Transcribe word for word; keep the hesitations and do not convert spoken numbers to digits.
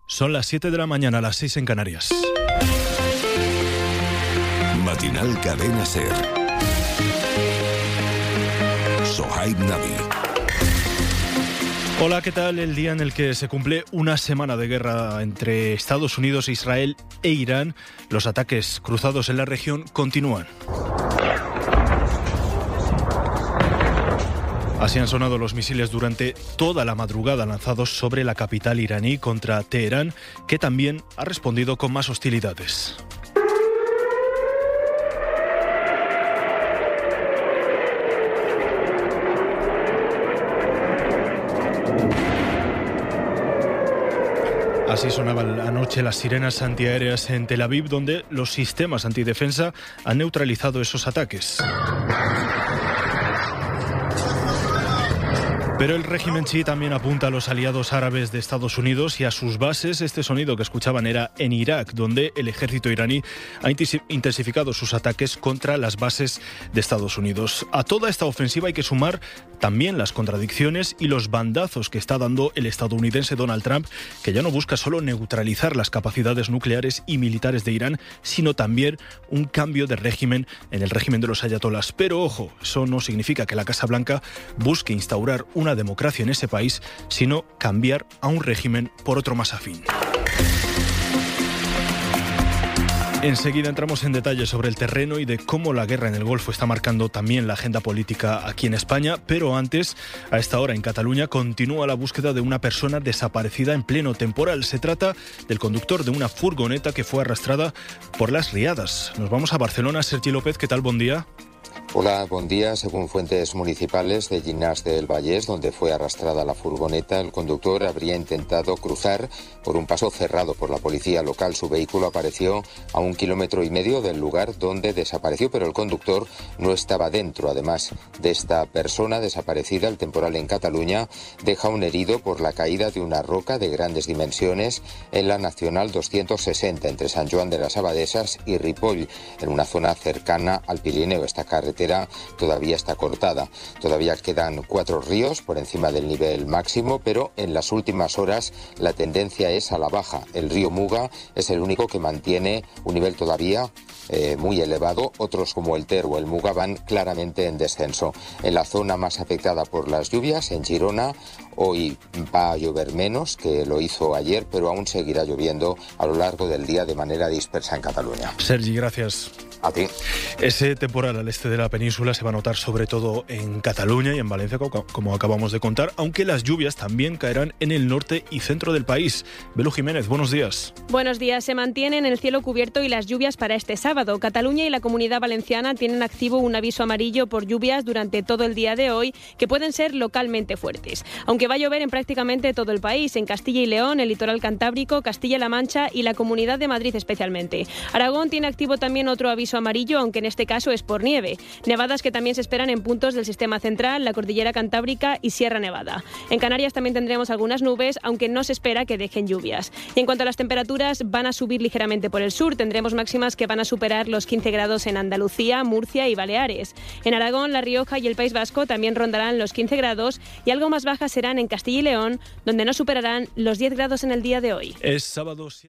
Son las siete de la mañana, las seis en Canarias. Matinal Cadena Ser. Sohaib Nabi. Hola, ¿qué tal? El día en el que se cumple una semana de guerra entre Estados Unidos, Israel e Irán, los ataques cruzados en la región continúan. Así han sonado los misiles durante toda la madrugada lanzados sobre la capital iraní contra Teherán, que también ha respondido con más hostilidades. Así sonaban anoche las sirenas antiaéreas en Tel Aviv, donde los sistemas antidefensa han neutralizado esos ataques. Pero el régimen chií también apunta a los aliados árabes de Estados Unidos y a sus bases. Este sonido que escuchaban era en Irak, donde el ejército iraní ha intensificado sus ataques contra las bases de Estados Unidos. A toda esta ofensiva hay que sumar también las contradicciones y los bandazos que está dando el estadounidense Donald Trump, que ya no busca solo neutralizar las capacidades nucleares y militares de Irán, sino también un cambio de régimen en el régimen de los ayatolás. Pero ojo, eso no significa que la Casa Blanca busque instaurar una democracia en ese país, sino cambiar a un régimen por otro más afín. Enseguida entramos en detalles sobre el terreno y de cómo la guerra en el Golfo está marcando también la agenda política aquí en España, pero antes, a esta hora en Cataluña, continúa la búsqueda de una persona desaparecida en pleno temporal. Se trata del conductor de una furgoneta que fue arrastrada por las riadas. Nos vamos a Barcelona. Sergi López, ¿qué tal? Buen día. Hola, buen día. Según fuentes municipales de Llinars del Vallès, donde fue arrastrada la furgoneta, el conductor habría intentado cruzar por un paso cerrado por la policía local. Su vehículo apareció a un kilómetro y medio del lugar donde desapareció, pero el conductor no estaba dentro. Además de esta persona desaparecida, el temporal en Cataluña deja un herido por la caída de una roca de grandes dimensiones en la Nacional doscientos sesenta, entre Sant Joan de las Abadesas y Ripoll, en una zona cercana al Pirineo. Esta carretera todavía está cortada. Todavía quedan cuatro ríos por encima del nivel máximo, pero en las últimas horas la tendencia es a la baja. El río Muga es el único que mantiene un nivel todavía eh, muy elevado. Otros como el Ter o el Muga van claramente en descenso. En la zona más afectada por las lluvias, en Girona, hoy va a llover menos que lo hizo ayer, pero aún seguirá lloviendo a lo largo del día de manera dispersa en Cataluña. Sergi, gracias. A ti. Ese temporal al este de la península se va a notar sobre todo en Cataluña y en Valencia, como acabamos de contar, aunque las lluvias también caerán en el norte y centro del país. Belu Jiménez, buenos días. Buenos días. Se mantienen el cielo cubierto y las lluvias para este sábado. Cataluña y la Comunidad Valenciana tienen activo un aviso amarillo por lluvias durante todo el día de hoy, que pueden ser localmente fuertes. Aunque va a llover en prácticamente todo el país, en Castilla y León, el litoral cantábrico, Castilla-La Mancha y la Comunidad de Madrid especialmente. Aragón tiene activo también otro aviso amarillo, aunque en este caso es por nieve. Nevadas que también se esperan en puntos del sistema central, la cordillera cantábrica y Sierra Nevada. En Canarias también tendremos algunas nubes, aunque no se espera que dejen lluvias. Y en cuanto a las temperaturas, van a subir ligeramente por el sur. Tendremos máximas que van a superar los quince grados en Andalucía, Murcia y Baleares. En Aragón, La Rioja y el País Vasco también rondarán los quince grados y algo más bajas serán en Castilla y León, donde no superarán los diez grados en el día de hoy. Es sábado.